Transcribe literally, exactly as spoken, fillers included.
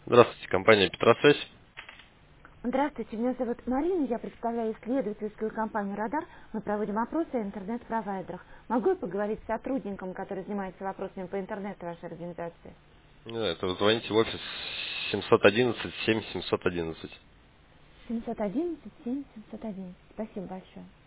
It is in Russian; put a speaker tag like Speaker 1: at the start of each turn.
Speaker 1: Здравствуйте, компания Петросвязь.
Speaker 2: Здравствуйте, меня зовут Марина, я представляю исследовательскую компанию «Радар». Мы проводим опросы о интернет-провайдерах. Могу я поговорить с сотрудником, который занимается вопросами по интернету вашей организации?
Speaker 1: Да, это вы звоните в офис семьсот одиннадцать семь семьсот одиннадцать.
Speaker 2: семьсот одиннадцать семь семьсот одиннадцать. Спасибо большое.